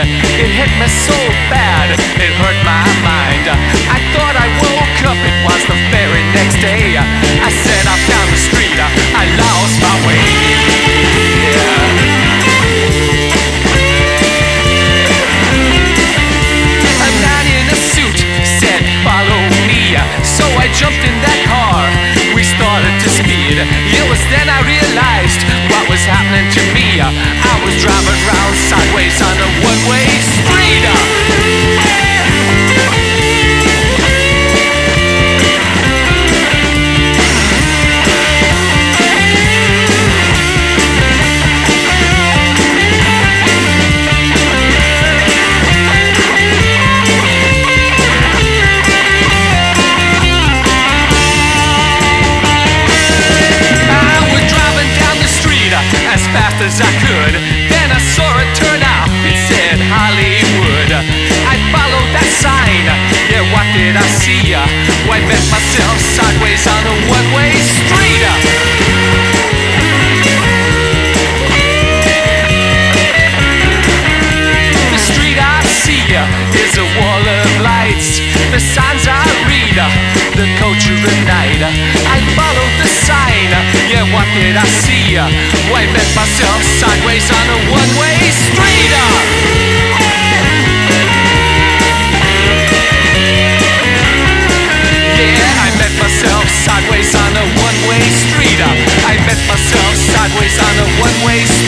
It hit me so bad, it hurt my mind. I thought I woke up, it was the very next day. I set off down the street, I lost my way. A man in a suit said, "Follow me." So I jumped in that car, we started to speed. It was then I realized what was happening to me. I was driving round sideways on a one-way street. As fast as I could, then I saw it turn off. It said Hollywood. I followed that sign. Yeah, what did I see? I met myself sideways on a one-way street. The street I see is a wall of lights. The signs I read, the culture at night. I followed the sign. Yeah, what did I see? I met myself sideways on a one-way street. Yeah, I met myself sideways on a one-way street. I met myself sideways on a one-way street.